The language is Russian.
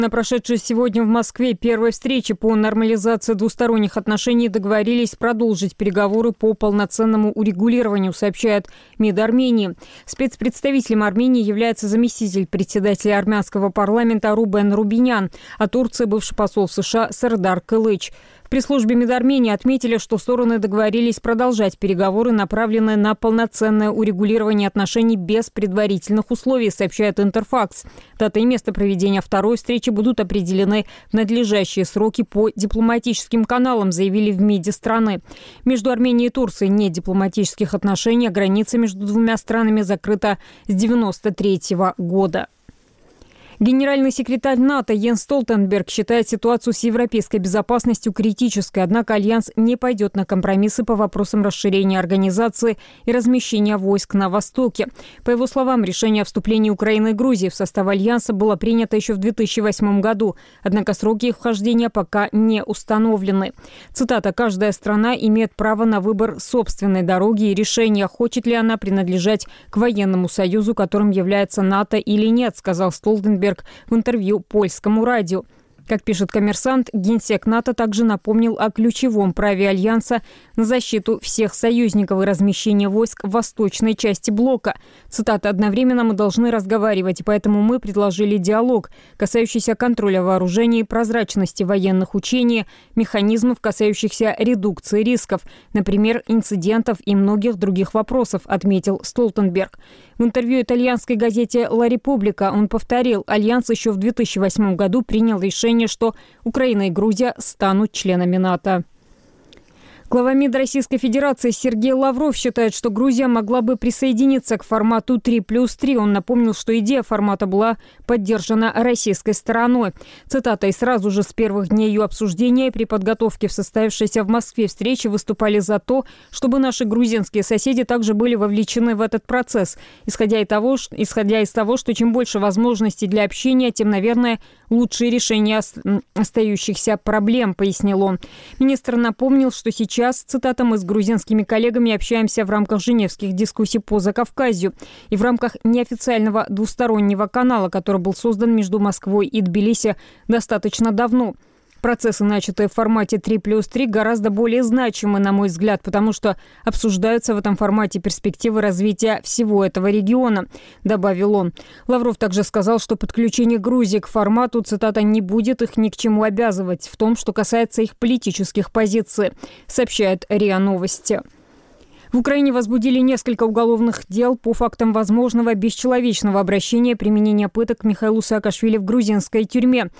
На прошедшей сегодня в Москве первой встрече по нормализации двусторонних отношений договорились продолжить переговоры по полноценному урегулированию, сообщает МИД Армении. Спецпредставителем Армении является заместитель председателя армянского парламента Рубен Рубинян, а Турции бывший посол в США Сардар Кылыч. В пресс-службе МИД Армении отметили, что стороны договорились продолжать переговоры, направленные на полноценное урегулирование отношений без предварительных условий, сообщает Интерфакс. Дата и место проведения второй встречи будут определены в надлежащие сроки по дипломатическим каналам, заявили в МИДе страны. Между Арменией и Турцией нет дипломатических отношений, а граница между двумя странами закрыта с 1993 года. Генеральный секретарь НАТО Йенс Столтенберг считает ситуацию с европейской безопасностью критической, однако Альянс не пойдет на компромиссы по вопросам расширения организации и размещения войск на Востоке. По его словам, решение о вступлении Украины и Грузии в состав Альянса было принято еще в 2008 году, однако сроки их вхождения пока не установлены. Цитата: «Каждая страна имеет право на выбор собственной дороги и решения, хочет ли она принадлежать к военному союзу, которым является НАТО или нет», сказал Столтенберг в интервью польскому радио. Как пишет «Коммерсант», генсек НАТО также напомнил о ключевом праве Альянса на защиту всех союзников и размещение войск в восточной части блока. Цитата: «Одновременно мы должны разговаривать, поэтому мы предложили диалог, касающийся контроля вооружений, прозрачности военных учений, механизмов, касающихся редукции рисков, например, инцидентов и многих других вопросов», отметил Столтенберг. В интервью итальянской газете «Ла Република» он повторил, Альянс еще в 2008 году принял решение, что Украина и Грузия станут членами НАТО. Глава МИД Российской Федерации Сергей Лавров считает, что Грузия могла бы присоединиться к формату 3+3. Он напомнил, что идея формата была поддержана российской стороной. Цитата: «И сразу же с первых дней ее обсуждения при подготовке в состоявшейся в Москве встречи выступали за то, чтобы наши грузинские соседи также были вовлечены в этот процесс. Исходя из того, что чем больше возможностей для общения, тем, наверное, лучшие решения остающихся проблем», пояснил он. Министр напомнил, что сейчас, цитата: «мы с грузинскими коллегами общаемся в рамках женевских дискуссий по Закавказью и в рамках неофициального двустороннего канала, который был создан между Москвой и Тбилиси достаточно давно. Процессы, начатые в формате 3+3, гораздо более значимы, на мой взгляд, потому что обсуждаются в этом формате перспективы развития всего этого региона», добавил он. Лавров также сказал, что подключение Грузии к формату, цитата, «не будет их ни к чему обязывать в том, что касается их политических позиций», сообщает РИА Новости. В Украине возбудили несколько уголовных дел по фактам возможного бесчеловечного обращения, применения пыток к Михаилу Саакашвили в грузинской тюрьме.